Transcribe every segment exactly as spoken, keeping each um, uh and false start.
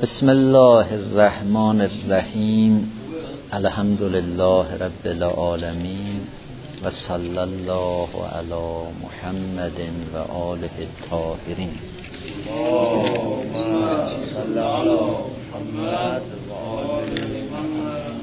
بسم الله الرحمن الرحیم. الحمد لله رب العالمین و صلی الله علی محمد و آله الطاهرین. اللهم صل علی محمد و آله محمد.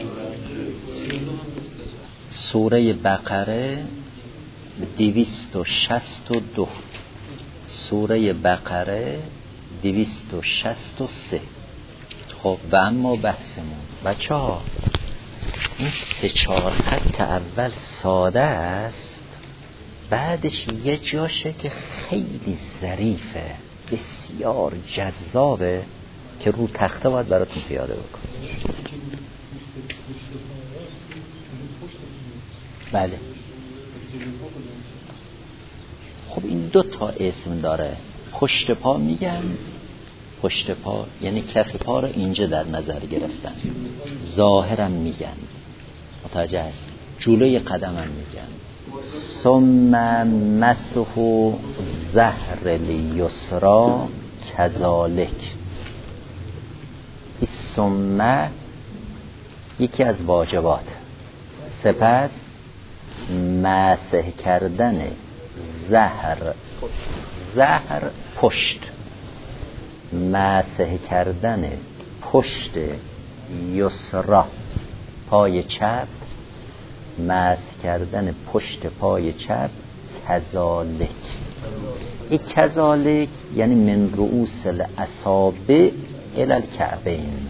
سوره بقره دویست و شصت و دو. سوره بقره دویست و شصت و سه. خب و اما بحثمون بچه ها، این سه چهار خط اول ساده است، بعدش یه جاشه که خیلی ظریفه، بسیار جذابه که رو تخته باید براتون پیاده بکنم. بله خب این دو تا اسم داره. پشت پا میگن، پشت پا یعنی کف پا رو اینجا در نظر گرفتن، ظاهرم میگن، متوجه هست، جلوی قدمم میگن. ثم مسح ظهر الیسرا کذالک. این ثم یکی از واجبات، سپس مسح کردن ظهر، ظهر پشت، مسح کردن پشت یسرا پای چپ، مسح کردن پشت پای چپ کذالک. این کذالک یعنی من رؤوس الاصابع الی الکعبین.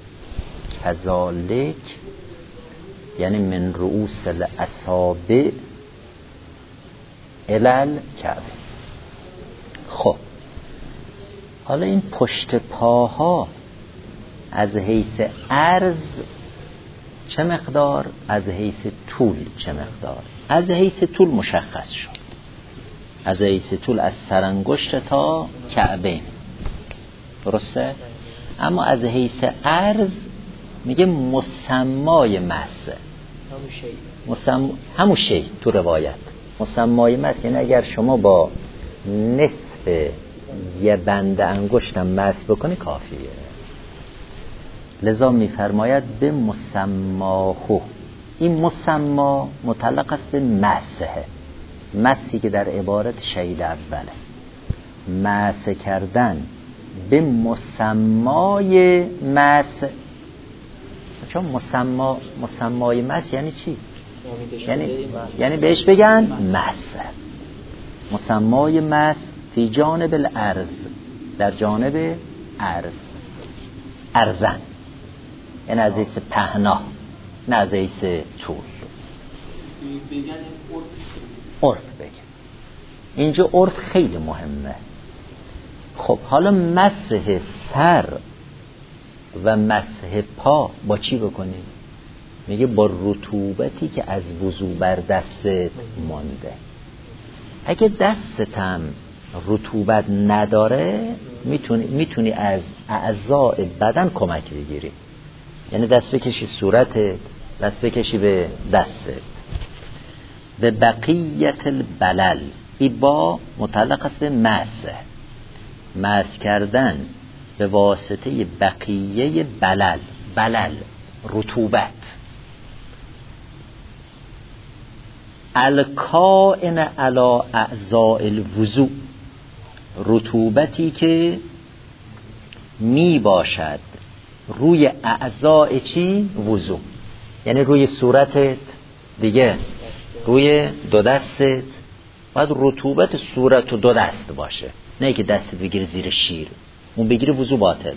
کذالک یعنی من رؤوس الاصابع الی الکعبین. خب حالا این پشت پاها از حیث عرض چه مقدار، از حیث طول چه مقدار؟ از حیث طول مشخص شد، از حیث طول از سرانگشت تا کعبین، درسته؟ اما از حیث عرض میگه مسمای مس، مسم... همون شی تو روایت مسمای مس، یعنی اگر شما با نصف یه بند انگشتم مس بکنی کافیه. لذا میفرماید به مسماهو. این مسما متعلق است به مسه، مسی که در عبارت شهید اوله. مس کردن به مسمای مس، چون مسما مسمای مس یعنی چی؟ یعنی یعنی بهش بگن مس. مسمای مس فی جانب الارض، در جانب ارض، ارزن، یعنی از حیث پهنا، نه از حیث طول. عرف بگن اینجا، عرف خیلی مهمه. خب حالا مسح سر و مسح پا با چی بکنیم؟ میگه با رطوبتی که از وضو بر دستت مانده. اگه دستتم رطوبت نداره میتونی میتونی از اعضاء بدن کمک بگیری، یعنی دست بکشی صورتت، دست بکشی به دستت. به بقیت البلل، این با متعلق است به مسح، مسح کردن به واسطه بقیه بلل. بلل رطوبت، الکائن علی اعضاء الوضوء، رطوبتی که می باشد روی اعضاء چی؟ وضوء، یعنی روی صورتت دیگه، روی دو دستت. باید رطوبت صورت و دو دست باشه، نه که دست بگیره زیر شیر، اون بگیره وضوء باطله.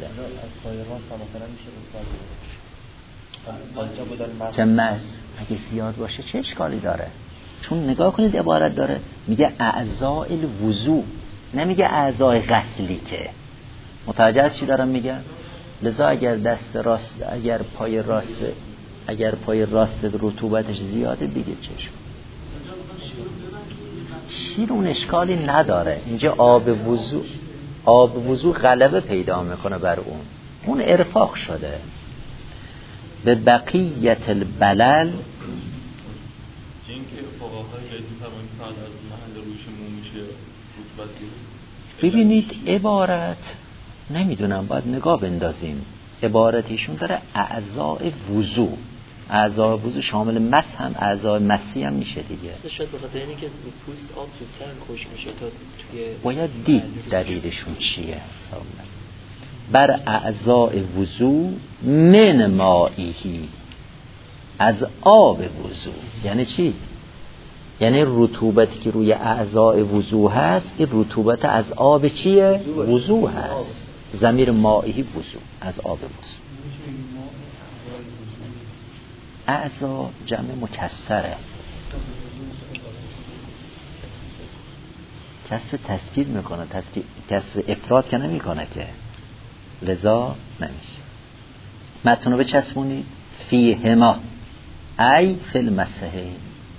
چه مس اگه زیاد باشه چه اشکالی داره؟ چون نگاه کنید عبارت داره میگه اعضاء الوضوء، نمیگه اعضاء غسلی. که متوجه چی دارم میگم؟ لذا اگر دست راست، اگر پای راست، اگر پای راست رطوبتش زیاده بگیر چشم شیر، اون اشکالی نداره. اینجا آب وضوء، آب وضوء غلبه پیدا میکنه بر اون، اون ارفاق شده. به بقیت البلل، ببینید عبارت نمیدونم، باید نگاه بندازیم. عبارتیشون داره اعضای وضو. اعضای وضو شامل مس هم، اعضای مسی هم میشه دیگه. شاید بخاطر اینه که پوست آب زودتر خوش میشه تا توی باید دید دلیلشون چیه. بر اعضای وضو من مائیهی، از آب وضو. یعنی چی؟ یعنی رطوبتی که روی اعضای وضو هست، این رطوبت از آب چیه؟ وضو هست. ضمیر مائیهی وضو، از آب وضو. اعضا جمع مکسره، کسب تذکیر میکنه، کسب افراد که نمیکنه که، لذا نمیشه. متنو به چسبونی فیهما ای فی المسحین،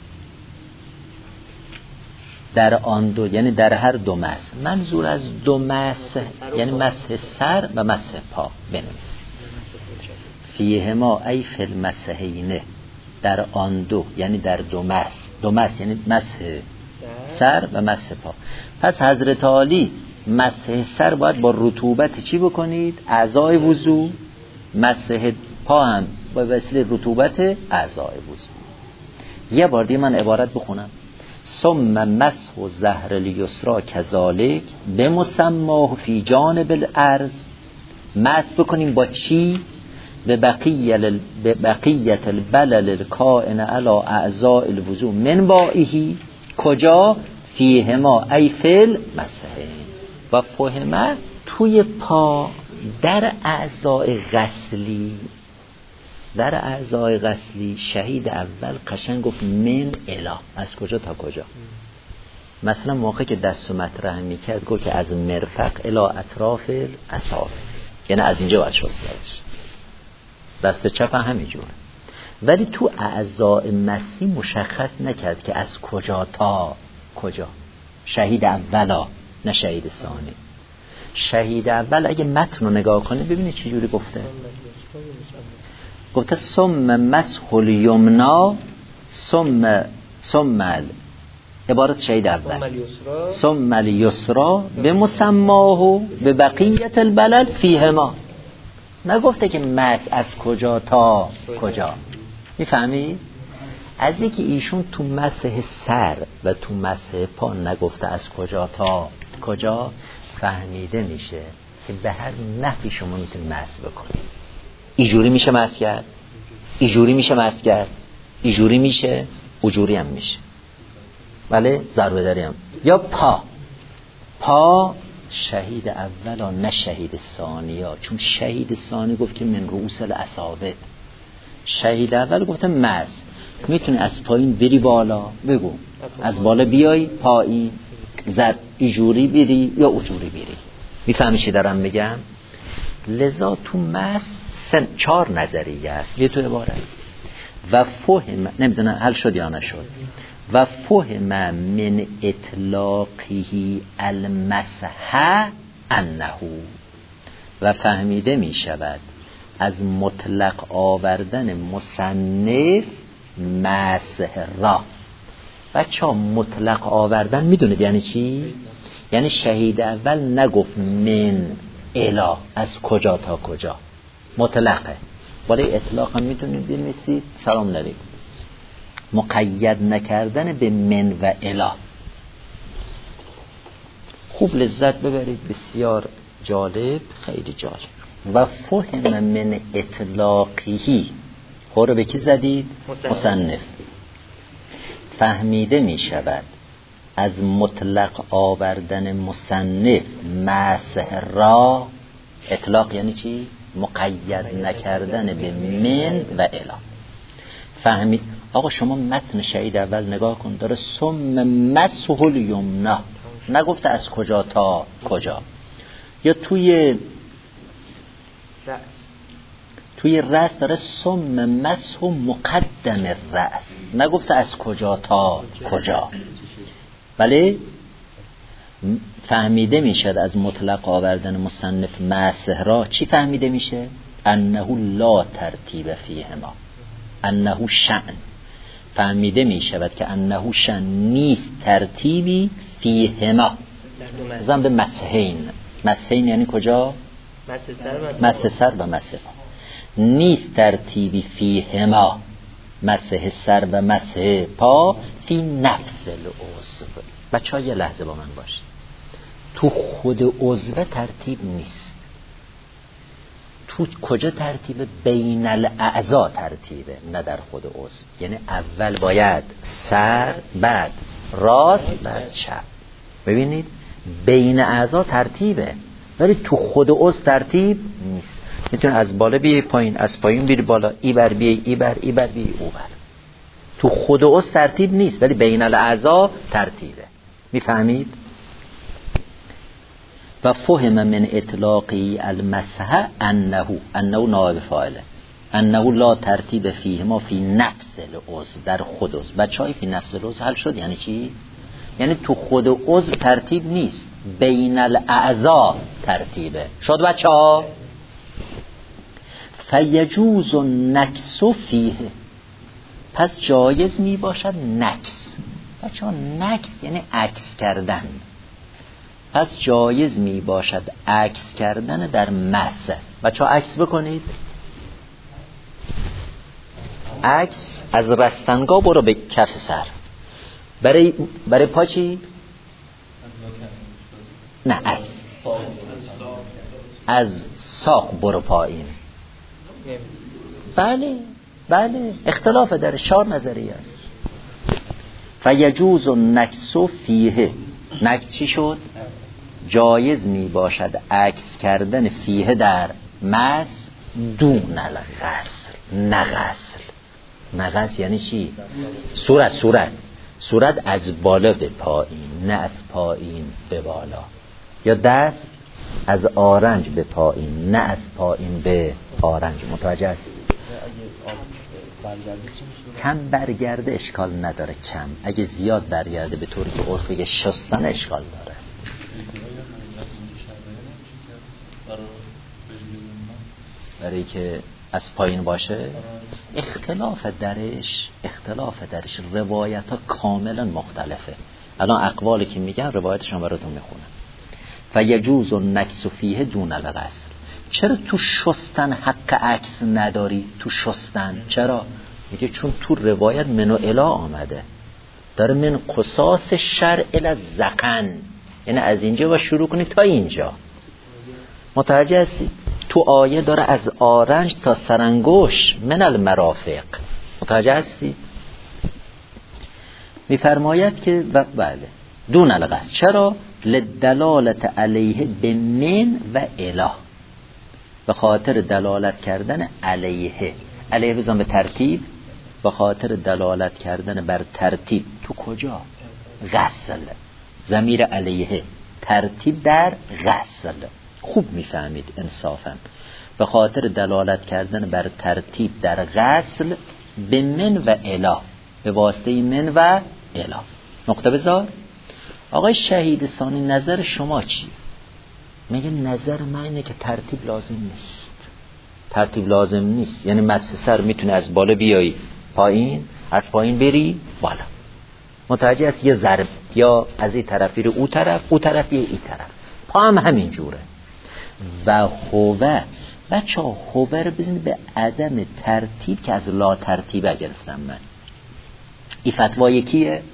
در آن دو، یعنی در هر دو مسح. منظور از دو مسح یعنی مسح سر و مسح پا بنویسی. فیهما ای فی المسحین، در آن دو یعنی در دو مسح. دو مسح یعنی مسح سر و مسح پا. پس حضرت عالی مسح سر باید با رطوبت چی بکنید؟ اعضای وضو. مسح پا هم با وسیله رطوبت اعضای وضو. یه بار دیگه من عبارت بخونم. ثم مسح الظهر الیسرا کذالک بمسماه فی جانب الارض. مسح بکنیم با چی؟ به بقیت البلل الکائن علی اعضاء الوضو من بائه. کجا؟ فیهما ای فی المسحین. و فهمه توی پا، در اعضای غسلی. در اعضای غسلی شهید اول قشنگ گفت من الا، از کجا تا کجا. مثلا موقع که دست و مطرح میکرد گفت که از مرفق الا اطراف اصابع، یعنی از اینجا باید شسته بشه. دست چپ همینجوره. ولی تو اعضای مسی مشخص نکرد که از کجا تا کجا. شهید اولا، نه شهید ثانی. شهید اول اگه متن رو نگاه کنه ببینید چه جوری گفته. گفته ثم مسح الیمنا ثم ثم عبارت شهید اول ثم الیسرا بمسماه به بقیت البلل فیهما. نگفته که مسح از کجا تا کجا. میفهمی؟ از اینکه ایشون تو مسح سر و تو مسح پا نگفته از کجا تا کجا، فهمیده میشه که به هر نحوی شما میتونید مسح بکنید. اینجوری میشه مسح کرد، اینجوری میشه مسح کرد، اینجوری میشه، اونجوری هم میشه. بله، ضربه داری هم. یا پا پا شهید اولا نه شهید ثانیا، چون شهید ثانی گفت که من رؤوس الاصابع. شهید اول گفته مسح. میتونی از پایین بری بالا، بگو از بالا بیای پایین، زد اینجوری بری یا اونجوری بری. میفهمی چی دارم میگم؟ لذا تو مسح سن چهار نظریه است. یه تو عبارت و فهم، نمیدونم حل شد یا نشد. و فهم من اطلاقه المسح انه، و فهمیده می شود از مطلق آوردن مصنف مسح را. بچه ها مطلق آوردن میدونید یعنی چی؟ یعنی شهید اول نگفت من الا، از کجا تا کجا، مطلقه. برای اطلاق هم میتونید بنویسید سلام علیکم، مقید نکردن به من و الا. خوب لذت ببرید، بسیار جالب، خیلی جالب. و فهم من اطلاقی، خور به کی زدید؟ مصنف. فهمیده می شود از مطلق آوردن مصنف مسح را. اطلاق یعنی چی؟ مقید نکردن به من و الا. فهمید. آقا شما متن شهید اول نگاه کن، داره ثم مسح الیمنا، نگفته از کجا تا کجا. یا توی رأس، توی رأس داره ثم مسح مقدم الرأس، نگفته از کجا تا کجا. بله، فهمیده میشد از مطلق آوردن مصنف مسح را. چی فهمیده میشه؟ انه لا ترتیب فیهما، انه شأن. فهمیده می شود که انه شأن نیست ترتیبی فیهما، زن به مسحین. مسحین یعنی کجا؟ مس سر و مس پا. نیست ترتیبی فیهما، مسح سر و مسح پا، فی نفس العضو. بچه ها یه لحظه با من باش. تو خود عضو ترتیب نیست. تو کجا ترتیبه؟ بین الاعضا ترتیبه، نه در خود عضو. یعنی اول باید سر، بعد راست، بعد چپ. ببینید بین اعضا ترتیبه، ولی تو خود عضو ترتیب نیست. میتونه از بالا بیای پایین، از پایین بیای بالا، ای بر بیای ای بر، ای بر بیای او بر. تو خود عضو ترتیب نیست، ولی بین الاعضا ترتیبه. میفهمید؟ و فهم من اطلاقی المسح انه انه نائب فاعله، انه لا ترتیب فیه ما فی نفس العضو، در خود عضو. بچهای فی نفس العضو حل شد. یعنی چی؟ یعنی تو خود عضو ترتیب نیست، بین الاعضا ترتیبه. شد بچه ها؟ فیجوز نکس فیه، پس جایز می باشد نکس. بچه ها نکس یعنی عکس کردن، پس جایز می باشد عکس کردن در مسح. بچه ها عکس بکنید. عکس از رستنگاه برو به کف سر. برای برای پا چی؟ نه عکس از ساق برو پایین. بله بله اختلاف داره، چهار نظریه است. فیجوز نکس فیه، نکس چی شد؟ جایز می باشد عکس کردن فیه در مس دون الغسل، نه غسل. نه غسل یعنی چی؟ صورت صورت صورت از بالا به پایین، نه از پایین به بالا. یا دست از آرنج به پایین، نه از پایین به آرنج. متوجه است؟ کم برگرده اشکال نداره، کم. اگه زیاد برگرده به طوری که عرفه شستن اشکال داره. برای که از پایین باشه اختلاف درش اختلاف درش روایت ها کاملا مختلفه. الان اقوالی که میگن روایتشان براتون میخونم. فیجوز النکس فیه دون الغسل. چرا تو شستن حق عکس نداری؟ تو شستن چرا؟ میگه چون تو روایت منو الا آمده، داره من قصاص شرع الی زقن، یعنی از اینجا با شروع کنی تا اینجا. متوجه هستی؟ تو آیه داره از آرنج تا سرانگوش من المرافق. متوجه هستی؟ میفرماید که بله دون الغسل. چرا؟ لدلالت علیه به من و اله، به خاطر دلالت کردن علیه. علیه بزن به ترتیب، به خاطر دلالت کردن بر ترتیب. تو کجا؟ غسل. ضمیر علیه ترتیب در غسل. خوب میفهمید انصافا. به خاطر دلالت کردن بر ترتیب در غسل به من و اله، به واسطه من و اله. نقطه بذار. آقای شهید ثانی نظر شما چی؟ میگه نظر من اینه که ترتیب لازم نیست. ترتیب لازم نیست یعنی مس سر میتونه از بالا بیایی پایین، از پایین بری بالا. متوجه است؟ یه ضرب یا از این طرف رو او طرف، او طرف یه این طرف. پا هم همین جوره. و هوه بچه ها هوه رو بزنید به عدم ترتیب که از لا ترتیبه گرفتم من. این فتوای کیه؟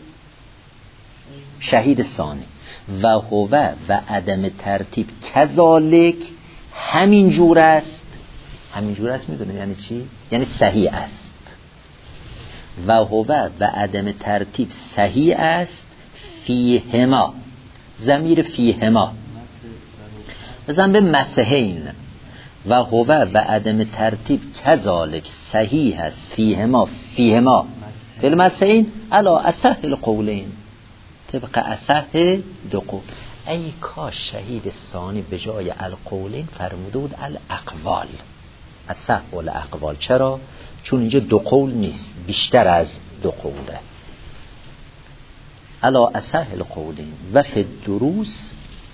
شهید ثانی. و هوه و عدم ترتیب کذالک همین جور است. همین جور است میدونه یعنی چی؟ یعنی صحیح است. و هوه و عدم ترتیب صحیح است فیهما. ضمیر فیهما بزن به مسحین. و هوه و عدم ترتیب کذالک صحیح است فیهما. فیهما فی المسحین علی اصح القولین، طبق اصح دو قول. ای کاش شهید ثانی به جای القولین فرموده بود الاقوال، اصح الاقوال. چرا؟ چون اینجا دو قول نیست، بیشتر از دو قوله. علی اصح القولین و فی الدروس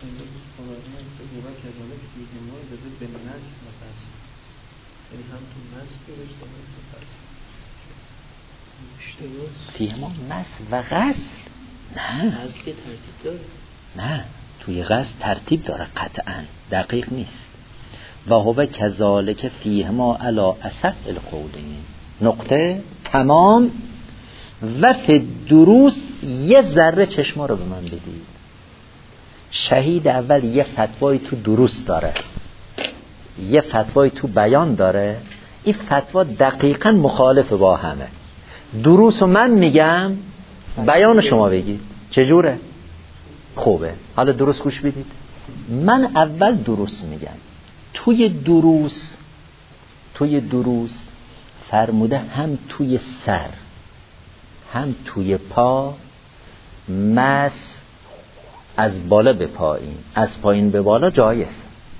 فیهما مس و غسل. نه غسل که ترتیب داره. نه توی غسل ترتیب داره قطعا، دقیق نیست. و هو کذالک فیهما علی اصح القولین. نقطه تمام. و فی دروس یه ذره چشما رو به من بدید. شهید اول یه فتوای تو دروس داره، یه فتوای تو بیان داره. این فتوا دقیقاً مخالف با همه. دروس رو من میگم، بیان شما بگید چجوره؟ خوبه. حالا دروس گوش بدید. من اول دروس میگم. توی دروس توی دروس فرموده هم توی سر هم توی پا مس از بالا به پایین، از پایین به بالا جایز.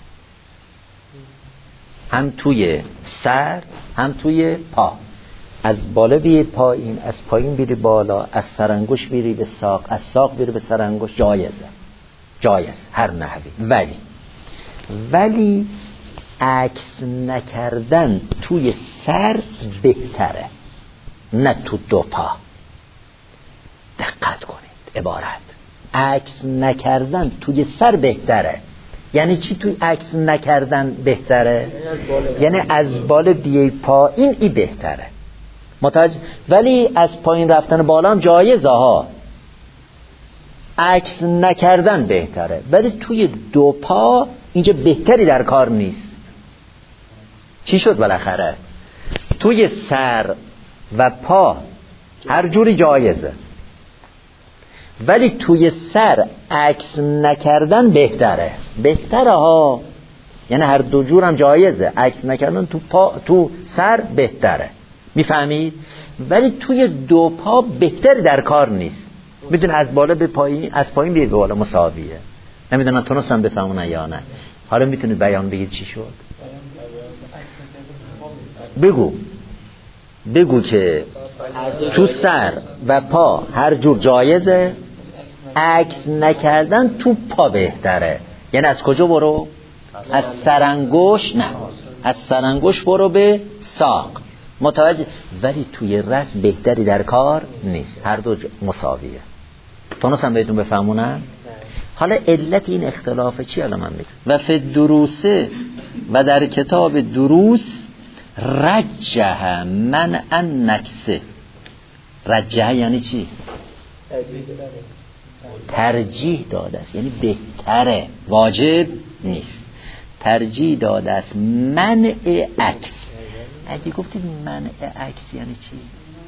هم توی سر هم توی پا، از بالا بیای پایین، از پایین بیری بالا، از سرانگشت بیری به ساق، از ساق بیری به سرانگشت، جایزه. جایز هر نحوی. ولی ولی عکس نکردن توی سر بهتره، نه تو دو پا. دقت کنید عبارت. عکس نکردن توی سر بهتره. یعنی چی توی عکس نکردن بهتره؟ یعنی از بالا بیای پایین ای بهتره. متوجه؟ ولی از پایین رفتن بالا هم جایزه ها. عکس نکردن بهتره، ولی توی دو پا اینجا بهتری در کار نیست. چی شد بالاخره؟ توی سر و پا هر جوری جایزه، ولی توی سر عکس نکردن بهتره. بهتره ها، یعنی هر دو جور هم جایزه. عکس نکردن تو پا تو سر بهتره، میفهمید؟ ولی توی دو پا بهتری در کار نیست. میدونی از بالا به پایین، از پایین به بالا مساویه. نمیدونم تونستم بفهمونن یا نه. حالا میتونید بیان بگید چی شد؟ بگو بگو که تو سر و پا هر جور جایزه، عکس نکردن تو پا بهتره. یعنی از کجا برو؟ از سرانگشت، نه از سرانگشت برو به ساق. متوجه؟ ولی توی رأس بهتری در کار نیست. هر دو مساویه. تونستم بهتون بفهمونم؟ حالا علت این اختلاف چی؟ الان من میگم. و فی دروسه، و در کتاب دروس رجح من ان نکسه. رجح یعنی چی؟ ترجیح داده است، یعنی بهتره، واجب نیست. ترجیح داده است منع عکس. اگه گفتید منع عکس یعنی چی؟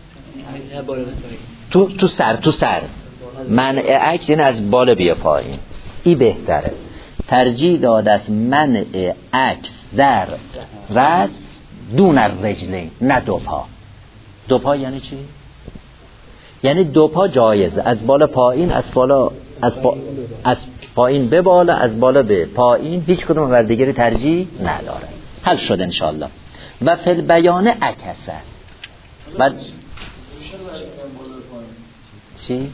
تو تو سر تو سر منع عکس یعنی از بالا بیا پایین، این بهتره. ترجیح داده است منع عکس در رأس دون الرجلین، نه دو پا. دو پا یعنی چی؟ یعنی دو پا جایزه، از بالا پایین، از بالا از, پا... از پایین به بالا، از بالا به پایین، هیچ کدوم بر دیگری ترجیح نداره. حل شد انشالله. و فی البیان عکسه. بعد چی؟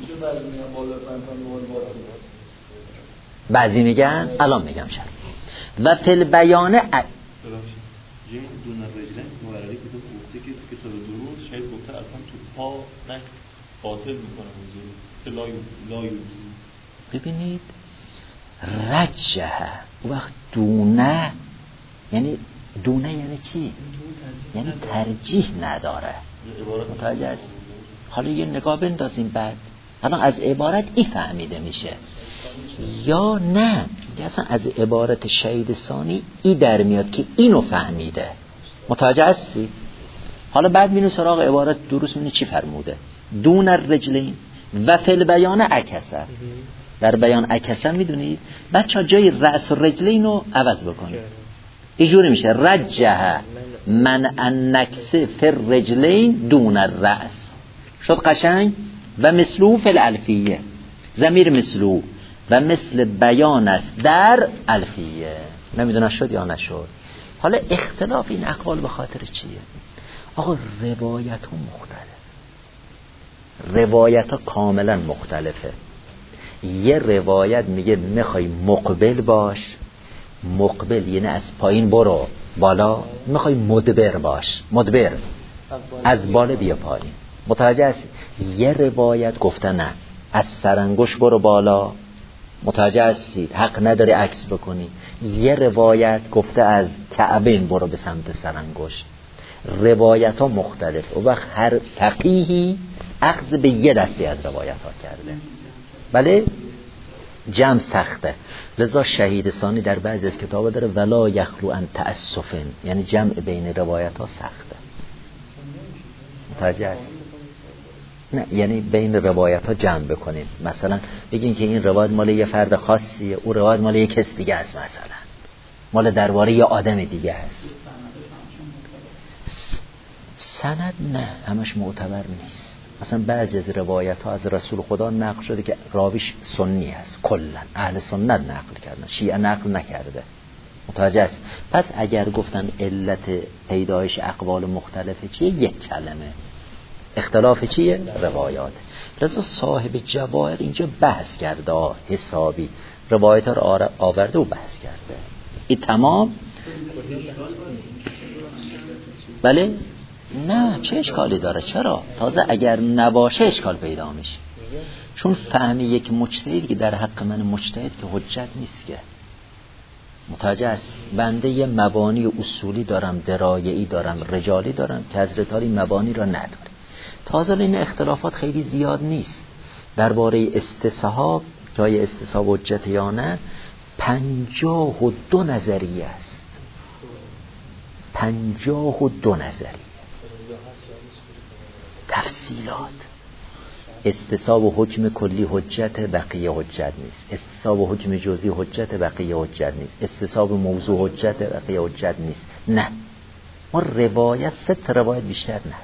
بعضی میگن، الان میگم شر. و فی البیان ع... دون الرجلین مورلی که تو گفته که تو کتاب دروس شاید گفته اصلا تو پا نکس فاصل میکنه موضوع لا یوزی. ببینید رجه وقت دونه، یعنی دونه یعنی چی؟ یعنی ترجیح نداره. متوجه است؟ حالا یه نگاه بندازیم بعد. الان از عبارت ای فهمیده میشه یا نه؟ اصلا از عبارت شهید ثانی ای در میاد که اینو فهمیده. متوجه هستی؟ حالا بعد مینو سراغ عبارت درست مینو چی فرموده؟ دون الرجلین و فی البیان عکسه. در بیان عکسه میدونید بچه جای رأس و رجلین رو عوض بکنید. اینجوری میشه رجه من النکس فی الرجلین دون الرأس. شد قشنگ؟ و مثلو فی الالفیه، ضمیر مثلو و مثل بیان است در الفیه. نمیدونم شد یا نشد. حالا اختلاف این اقوال به خاطر چیه؟ آقا روایت ها مختلف، روایت ها کاملا مختلفه. یه روایت میگه میخوای مقبل باش، مقبل یعنی از پایین برو بالا، میخوای مدبر باش، مدبر از بالا بیا پایین. متوجه هستی؟ یه روایت گفته نه، از سرانگشت برو بالا، متوجه هستید؟ حق نداری عکس بکنی. یه روایت گفته از کعبه برو به سمت سرانگشت، روایت ها مختلف. و وقت هر فقیهی اخذ به یه دستی از روایت ها کرده. بله جمع سخته، لذا شهید ثانی در بعضی از کتابا داره ولا یخلو ان تأسفن، یعنی جمع بین روایت ها سخته. متوجه است؟ نه یعنی بین روایت ها جمع بکنیم. مثلا بگین که این روایت مال یه فرد خاصیه، او روایت مال یه کس دیگه است، مثلا مال درباره یه آدم دیگه است. سند نه همش معتبر نیست. مثلا بعضی از روایت ها از رسول خدا نقل شده که راویش سنی است، کلا اهل سنت نقل کردن، شیعه نقل نکرده. متوجه است؟ پس اگر گفتن علت پیدایش اقوال مختلفه چیه؟ یک کلمه. اختلاف چیه؟ روایات. لذا صاحب جواهر اینجا بحث کرده حسابی، روایت ها رو آورده و بحث کرده. این تمام. بله؟ نه چه اشکالی داره؟ چرا؟ تازه اگر نباشه اشکال پیدا میشه، چون فهم یک مجتهد که در حق من مجتهد که حجت نیست که. متوجه است؟ بنده یه مبانی اصولی دارم، درایعی دارم، رجالی دارم که حضرت علی مبانی را نداره. تازه این اختلافات خیلی زیاد نیست. درباره استصحاب، جای استصحاب حجت یا نه، پنجاه و دو نظریه است. پنجاه و دو نظریه تفصیلات. استصحاب و حکم کلی حجت، بقیه حجت نیست. استصحاب و حکم جزئی حجت، بقیه حجت نیست. استصحاب موضوع حجت، بقیه حجت نیست. نه، ما روایت سه تا روایت بیشتر نداریم.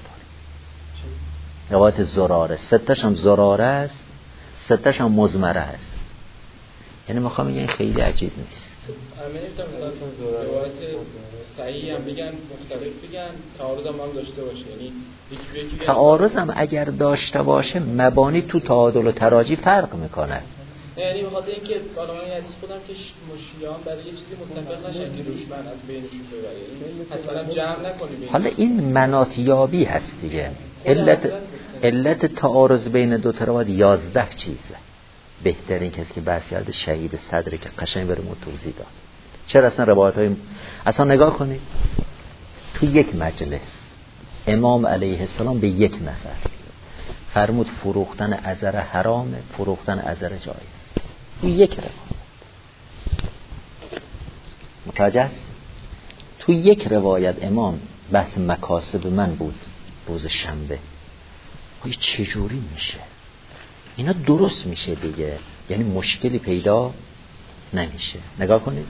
روایت زراره، سه تاش هم زراره است، سه تاش هم مزمره است. یعنی میخوام بگم خیلی عجیب نیست. همین تا مثلا روایت صحیح هم بگن، مختلف بگن، تعارض هم داشته باشه. یعنی تعارض هم اگر داشته باشه مبانی تو تعادل و تراجی فرق میکنه. یعنی بخاطر اینکه حالا من حدیث خودم که مشیان برای یه چیزی متفق نشن که روش من از بینشون ببره، حتما جمع نکنیم. حالا این مناطیابی هست دیگه. علت علت تعارض بین دو تا روایت یازده چیزه. بهترین کسی که بحث کرده شهید صدره که قشنگ برای ما توضیح داد. چرا اصلا روایت های اصلا نگاه کنید، تو یک مجلس امام علیه السلام به یک نفر فرمود فروختن عذر حرامه، فروختن عذر جایز. تو یک روایت. متوجه است؟ تو یک روایت امام بحث مکاسب من بود روز شنبه. های چجوری میشه؟ اینا درست میشه دیگه، یعنی مشکلی پیدا نمیشه. نگاه کنید،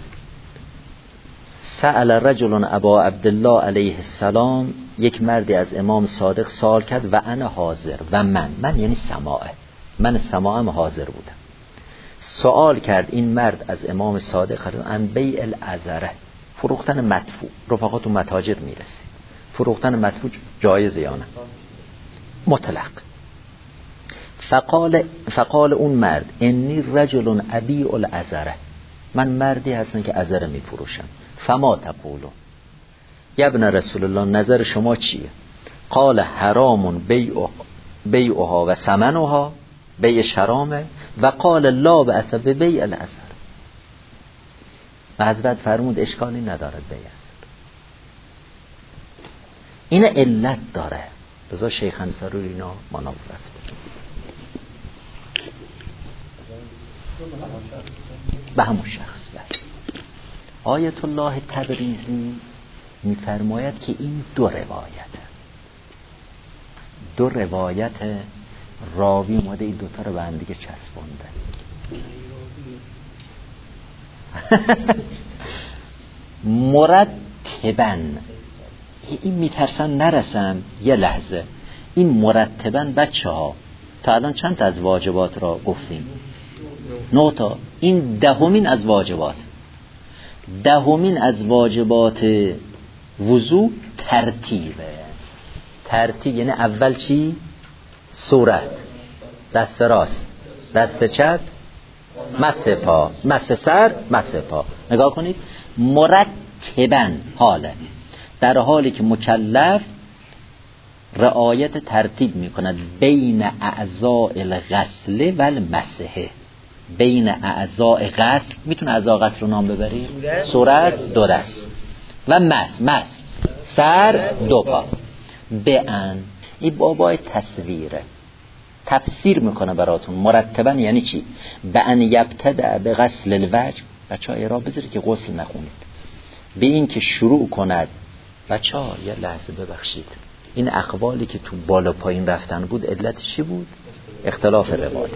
سأل رجل ابا عبدالله علیه السلام، یک مردی از امام صادق سوال کرد و انا حاضر، و من من یعنی سماعه، من سماعم حاضر بودم. سوال کرد این مرد از امام صادق ان بیع العذره، فروختن مدفوع. رفقا تو متاجر میرسید، فروختن مدفوع جایزه یا نه؟ مطلق. فقال فقال اون مرد انی رجل ابیع العذره، من مردی هستم که عذره میفروشم. فما تقولون یا ابن رسول الله، نظر شما چیه؟ قال حرام بیع بیعها و ثمنها، بیع حرامه. و قال لا بأس ببیع العذر، و حضرت فرمود اشکالی ندارد بیع عذر. این علت داره. لذا شیخ انصاری اینا مناف رفته به همون شخص. بله، آیت الله تبریزی میفرماید که این دو روایت دو روایت راوی اومده این دوتا رو به هم دیگه چسبونده. مرتباً، این میترسن نرسن یه لحظه. این مرتباً بچه ها تا الان چند تا از واجبات را گفتیم؟ نه تا. این دهمین از واجبات. دهمین از واجبات وضو ترتیبه. ترتیب یعنی اول چی؟ صورت، دست راست، دست چپ، مس پا، مس سر، مس پا. نگاه کنید، مرتباً حاله، در حالی که مکلف رعایت ترتیب میکند بین اعضاء الغسل و المسح. بین اعضاء غسل، میتونه اعضاء غسل رو نام ببریم؟ صورت دو دست و مس مس سر دو پا. بأن، این بابای تصویره، تفسیر میکنه براتون مرتبا. یعنی چی؟ بأن یبتدأ به غسل الوجه. بچه ها ایراد بذارید که غسل نخونید. به این که شروع کند. بچه ها یه لحظه ببخشید، این اقوالی که تو بالا پایین رفتن بود علت چی بود؟ اختلاف روایت.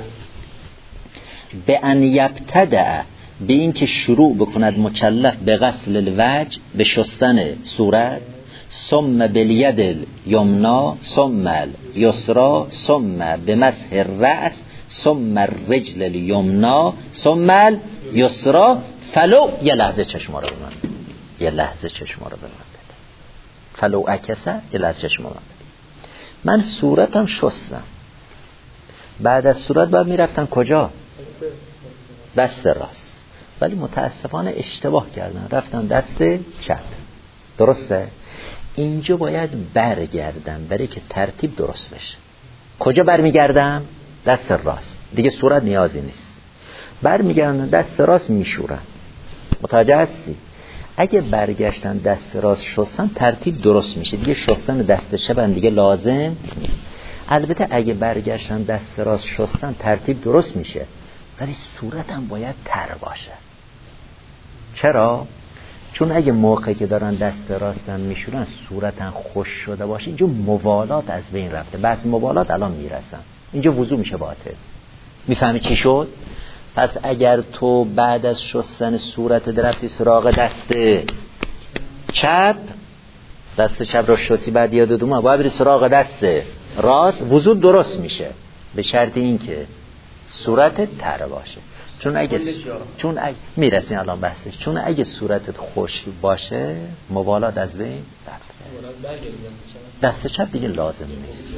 بأن یبتدأ، به این که شروع بکند مکلف به غسل الوجه، به شستن صورت، ثم بالید الیمنا ثم الیسرا ثم بمسح الرأس ثم الرجل الیمنا ثم الیسرا. فلو، یه لحظه چشما رو به من بده، یه لحظه چشما رو به من بده. فلو اکسه، یه لحظه چشما رو به من بده. من صورتم شستم، بعد از صورت باید میرفتم کجا؟ دست راست، ولی متاسفانه اشتباه کردن، رفتم دست چپ. درسته؟ اینجا باید برگردم برای که ترتیب درست بشه. کجا برمیگردم؟ دست راست، دیگه صورت نیازی نیست. برمیگردم دست راست میشورم. متوجه هستی؟ اگه برگشتن دست راست شستن ترتیب درست میشه، دیگه شستن دست چپ دیگه لازم نیست. البته اگه برگشتن دست راست شستن ترتیب درست میشه، ولی صورتم باید تر باشه. چرا؟ چون اگه موقعی که دارن دست راستن میشورن صورتن خوش شده باشه، اینجا موالات از بین رفته. بس موالات الان میرسن، اینجا وضو میشه باطل. میفهمی چی شد؟ پس اگر تو بعد از شستن صورت درفتی سراغ دست چپ، دست چپ رو شستی، بعد یاد اومد باید بری سراغ دست راست، وضو درست میشه به شرط این که صورتت تر باشه. چون اگه چون اگه میرسین الان بحثش، چون اگه صورتت خشک باشه موالات از بین رفته. دست چپ دیگه لازم نیست.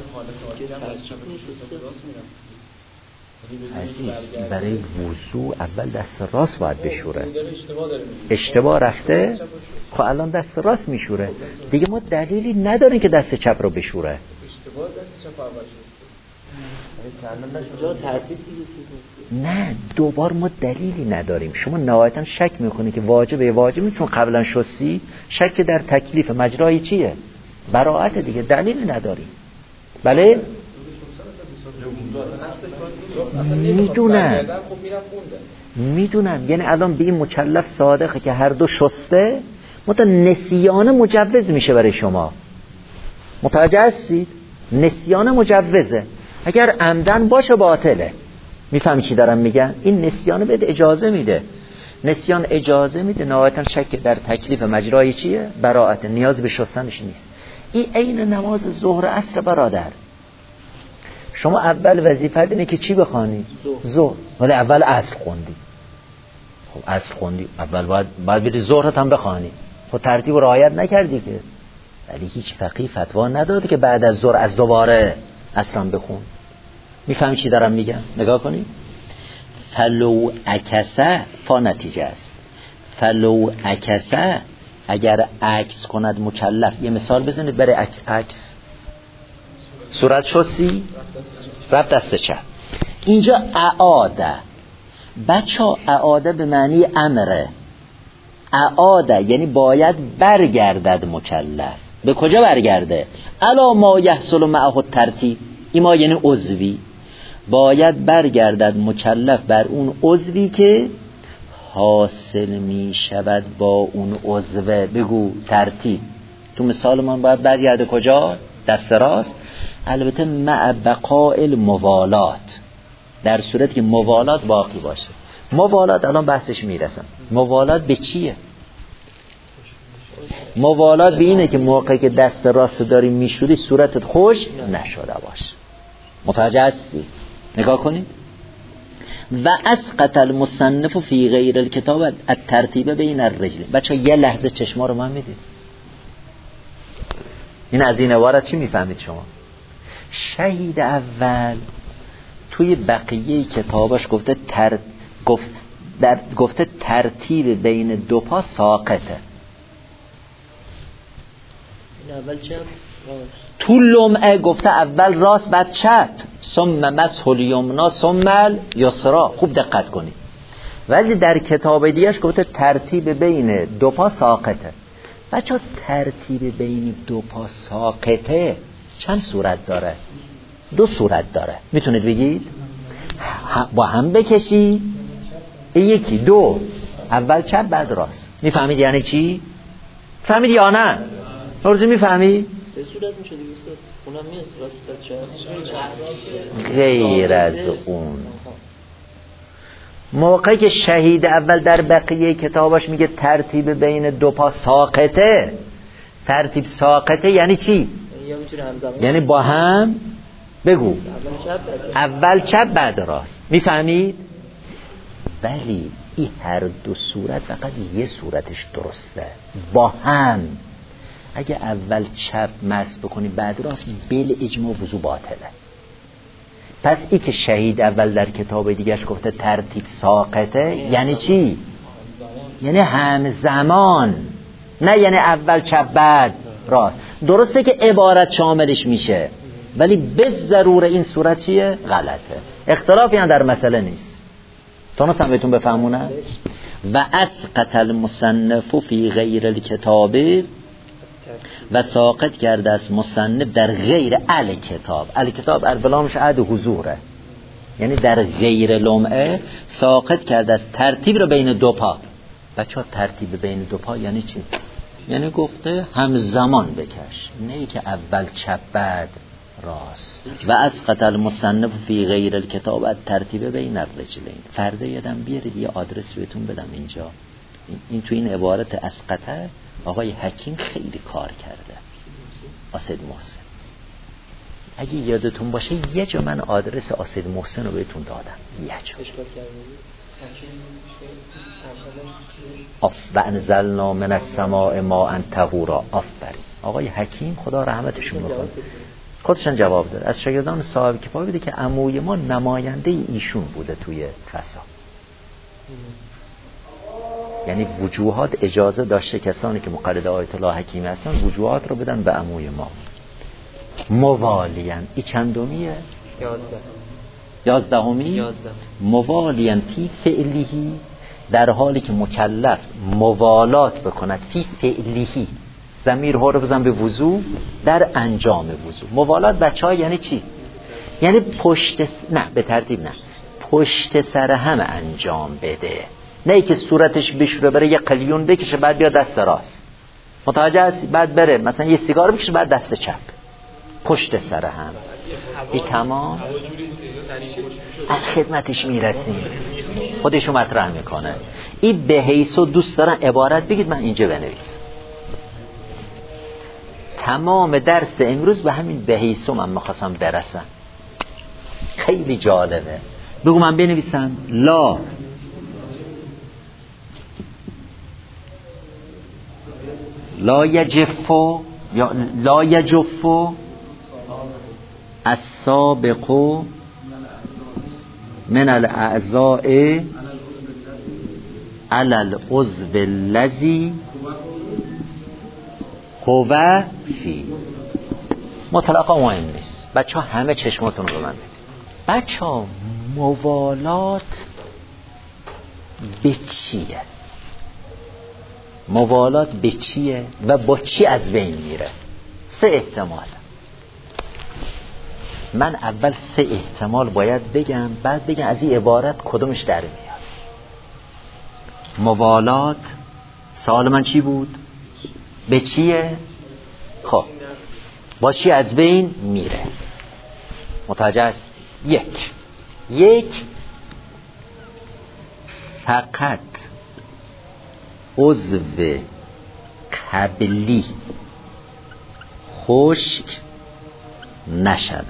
عزیز، برای وضو اول دست راست باید بشوره. اشتباه رفته که الان دست راست میشوره، دیگه ما دلیلی نداریم که دست چپ رو بشوره. اشتباه دست چپ اول نه، دوبار ما دلیلی نداریم. شما نهایتا شک میکنی که واجبه واجبه چون قبلا شستی، شک در تکلیف مجرای چیه؟ براءت دیگه، دلیلی نداریم. بله؟ میدونم میدونم یعنی الان به این مکلف صادقه که هر دو شسته، متا نسیان مجوز میشه برای شما. متوجه هستید؟ نسیان مجوزه، اگر عمدن باشه باطله. میفهمی چی دارم میگم؟ این نسیان بهت اجازه میده. نسیان اجازه میده، نهایتا شک در تکلیف مجرای چیه؟ براءت، نیاز به شستنش نیست. این عین نماز ظهر عصر برادر. شما اول وظیفه اینه که چی بخوانی؟ ظهر. ولی اول عصر خوندی. خب عصر خوندی، اول باید باید بری ظهرت هم بخوانی. خب ترتیب رعایت نکردی که. ولی هیچ فقیه فتوا نداده که بعد از ظهر از دوباره اصلا بخون. میفهمی چی دارم میگم؟ نگاه کنید. فلو عکسه، فا نتیجه است. فلو عکسه، اگر عکس کند مکلف. یه مثال بزنید برای عکس. عکس صورت شستی، رفت دست چپ. اینجا اعاده، بچه ها اعاده به معنی امره. اعاده یعنی باید برگردد مکلف. به کجا برگرده؟ الا ما یحصل معه الترتیب. این ما یعنی عضوی، باید برگردد مکلف بر اون عضوی که حاصل می شود با اون عضوه. بگو ترتیب. تو مثال من باید برگرده کجا؟ دست راست. البته مع بقاء الموالات، در صورتی که موالات باقی باشه. موالات الان بحثش میرسم. موالات به چیه؟ موالات به اینه که موقعی که دست راست داری میشوری صورتت خشک نشده باشه. متوجه هستی؟ نگاه کنید. و اسقط المصنف فی غیر الکتاب الترتیب بین الرجل. بچه یه لحظه چشما رو من میدید. این از این عبارت چی میفهمید شما؟ شهید اول توی بقیه کتابش گفته تر... گفت... در... گفته ترتیب بین دو پا ساقطه. این اول چپ، تو لمعه گفته اول راست بعد چپ. ثم مسح الیمنا ثم الیسرا. خوب دقت کنید. ولی در کتاب دیگه‌اش گفته ترتیب بین دو پا ساقطه. بچه ترتیب بین دو پا ساقطه چند صورت داره؟ دو صورت داره. میتونید بگید؟ با هم بکشی یکی دو، اول چپ بعد راست. میفهمید یعنی چی؟ فهمید یا نه؟ روزی میفهمی؟ سه صورت میشه دیگه استاد. اونم میاد راست چپ. غیر از اون موقعی که شهید اول در بقیه کتاباش میگه ترتیب بین دو پا ساقطه، ترتیب ساقطه یعنی چی؟ یعنی با هم بگو اول چپ بعد راست. میفهمید؟ ولی این هر دو صورت فقط یه صورتش درسته. با هم اگه اول چپ مس بکنی بعد راست بل اجماع وضو باطله. پس ای که شهید اول در کتاب دیگهش گفته ترتیب ساقطه یعنی چی؟ یعنی همزمان، نه یعنی اول چپ بعد راست. درسته که عبارت شاملش میشه ولی به ضرور این صورت چیه؟ غلطه. اختلافی هم در مسئله نیست. تونستم بهتون بفهمونم؟ و اسقط المصنف فی غیر الکتاب، و ساقط کرده است مصنف در غیر الکتاب. الکتاب البلامش عد حضوره، یعنی در غیر لمعه ساقط کرده است ترتیب رو بین دو پا. بچه ها ترتیب بین دو پا یعنی چی؟ یعنی گفته همزمان بکش، نه ای که اول چپ بعد راست. و اسقط المصنف فی غیر الکتاب الترتیب بین الرجلین. فردا یادم بیارید یه آدرس بهتون بدم اینجا. این تو این عبارت اسقطه آقای حکیم خیلی کار کرده، آسد محسن. اگه یادتون باشه یه جا من آدرس آسد محسن رو بهتون دادم، یه جا. آف و انزلنا من السماء ماء طهورا. آفرین. آقای حکیم خدا رحمتشون بکنه خودشون جواب داره. از شاگردان صاحب کفایه بوده که عموی ما نماینده ایشون بوده توی فضا. یعنی وجوهات اجازه داشته کسانی که مقلد آیت الله حکیم هستن وجوهات رو بدن به عموی ما موالیان. ای چندمیه؟ یازده. یازدهمی؟ یازده. موالیان فی فعلیهی، در حالی که مکلف موالات بکند فی فعلیهی. ضمیر ها رو بزن به وضو، در انجام وضو. موالات بچه ها یعنی چی؟ یعنی پشت س... نه به ترتیب نه، پشت سر هم انجام بده، نه ای که صورتش بشوره بره یه قلیون بکشه بعد بیا دست راست. متوجه هستی؟ بعد بره مثلا یه سیگار بکشه بعد دست چپ. پشت سر هم. این تمام از خدمتش میرسیم، خودشو مطرح میکنه. این به حیث و دوست دارن عبارت بگید من اینجا بنویس. تمام درس امروز به همین به حیث من میخواستم برسم. خیلی جالبه. بگو من بنویسم لا لا یجفو یا لا یجفو السابق من الاعضاء علی العضو الذی هو فی. مطلقا مهم نیست. بچه ها همه چشماتون رو من بدید. بچه ها موالات به چیه؟ موالات به چیه و با چی از بین میره؟ سه احتمال. من اول سه احتمال باید بگم، بعد بگم از این عبارت کدومش در میاد. موالات سوال من چی بود؟ به چیه؟ خب با چی از بین میره؟ متوجه است؟ یک یک فقط عضو قبلی خشک نشود.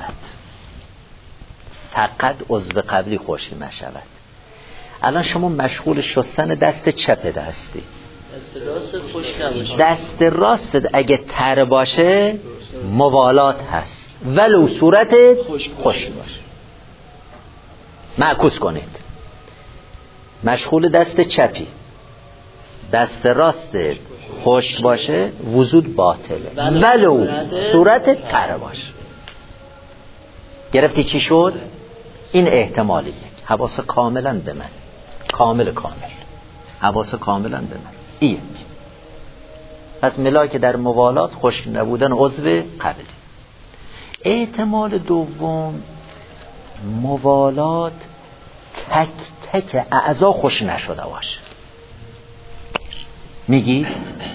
فقط عضو قبلی خشک نشود. الان شما مشغول شستن دست چپ دستی، دست راست خشک نباشه. دست راست اگه تر باشه موالات هست، ولو صورت خشک باشه. معکوس کنید. مشغول دست چپی، دست راست خشک باشه وضو باطله، ولو صورت تر باشه. گرفتی چی شد؟ این احتمال یک. حواس کاملا به من، کامل کامل حواس کاملا به من. این یک. پس ملاک در موالات خشک نبودن عضو قبلی. احتمال دوم، موالات تک تک اعضا خوش نشده باشه. میگی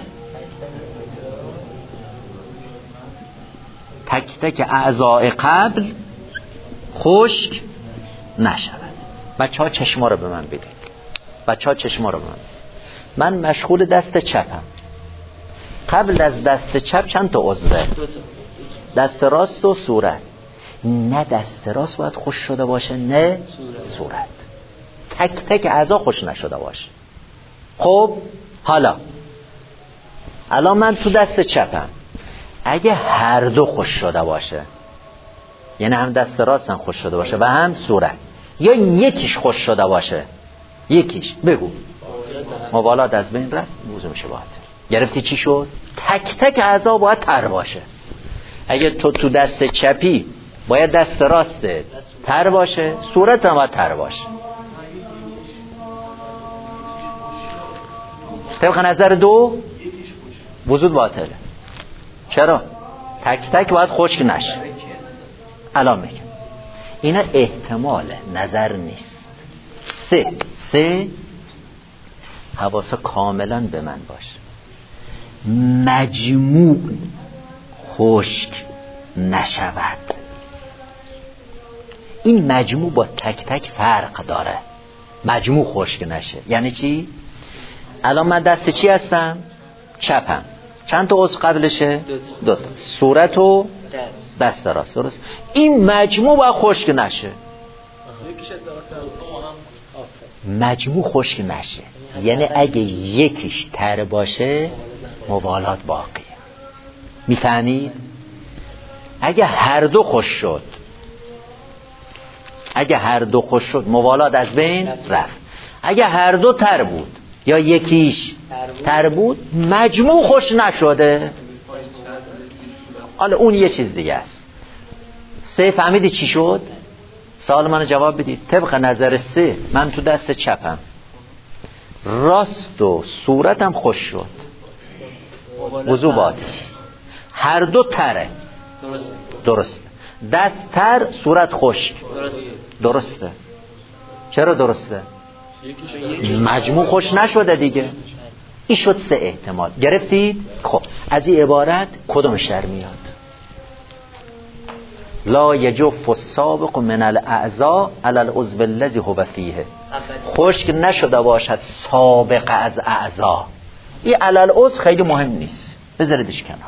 تک تک اعضای قبل خشک نشود. بچه ها چشما رو به من بدید. بچه ها چشما رو به من. من مشغول دست چپم. قبل از دست چپ چند تا عضوه؟ دست راست و صورت. نه دست راست باید خوش شده باشه، نه صورت. تک تک اعضا خوش نشده باشه. خب حالا الان من تو دست چپم، اگه هر دو خوش شده باشه، یعنی هم دست راستم خوش شده باشه و هم صورت، یا یکیش خوش شده باشه، یکیش، بگو موالات از بین رفت، موضوع میشه باید. گرفتی چی شد؟ تک تک اعضا باید تر باشه. اگه تو تو دست چپی باید دست راسته تر باشه، صورت هم باید تر باشه. طبق نظر دو وجود باطله. چرا؟ تک تک باید خشک نشه. الان میگم اینا احتماله، نظر نیست. سه سه حواس کاملا به من باشه. مجموع خشک نشود. این مجموع با تک تک فرق داره. مجموع خشک نشه یعنی چی؟ الان من دست چی هستم؟ چپم. چند تا عضو قبلشه؟ دو تا. صورت و دست راست. درست. این مجموع با خشک نشه. مجموع خشک نشه یعنی اگه یکیش تر باشه موالات باقیه. میفهمید؟ اگه هر دو خوش شد، اگه هر دو خوش شد موالات از بین رفت. اگه هر دو تر بود یا یکیش تر بود مجموع خوش نشده. حالا اون یه چیز دیگه است. سه فهمیدی چی شد؟ سوال منو جواب بدید. طبق نظر سه من تو دست چپم، راست و صورتم خوش شد، وضو باطل. هر دو تره. درسته. درسته. دست تر، صورت خشک. درسته. درسته. چرا درسته؟ مجموع خوش نشده دیگه. این شد سه احتمال. گرفتید؟ خب از این عبارت کدوم شر میاد؟ لا یجف السابق من الاعضاء علی العضو الذی هو فیه. خشک نشده باشد سابق از اعضا. این علی العضو خیلی مهم نیست، بذاردش کنار.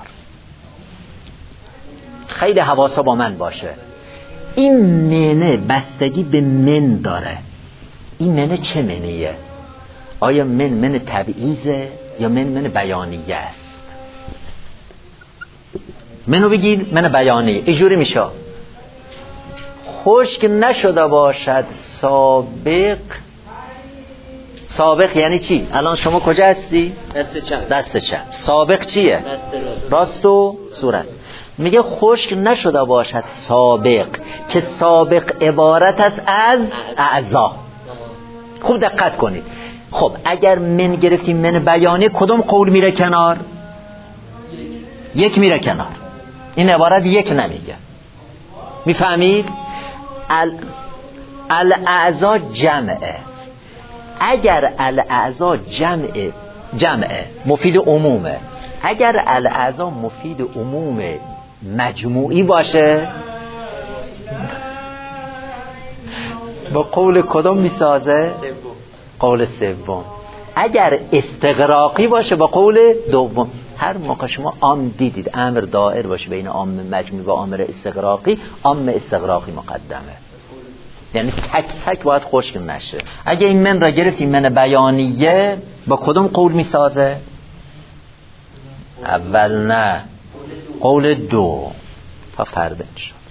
خیلی حواسا با من باشه. این منه بستگی به من داره. این منه چه منیه؟ آیا من من تبعیضه یا من من بیانیه است؟ منو بگین من بیانیه. اینجوری میشه خشک نشده باشد سابق. سابق یعنی چی؟ الان شما کجا هستی؟ دست چپ. دست چپ. سابق چیه؟ دست راست. راست و صورت. میگه خشک نشده باشد سابق، که سابق عبارت است از اعضا. خوب دقت کنید. خب اگر من گرفتیم من بیانیه، کدوم قول میره کنار؟ یک میره کنار. این عبارت یک نمیگه. میفهمید؟ الاعضا جمعه. اگر الاعضا جمعه جمعه مفید عمومه. اگر الاعضا مفید عموم مجموعی باشه با قول کدوم میسازه؟ قول سوم. اگر استغراقی باشه با قول دوم. هر موقع شما عام دیدید امر دائر باشه بین عام مجموعی و امر استغراقی، عام استغراقی مقدمه. یعنی تک تک باید خشک نشه. اگه این من را گرفتیم من بیانیه، با کدوم قول میسازه؟ اول نه، قول دو. تا فردا.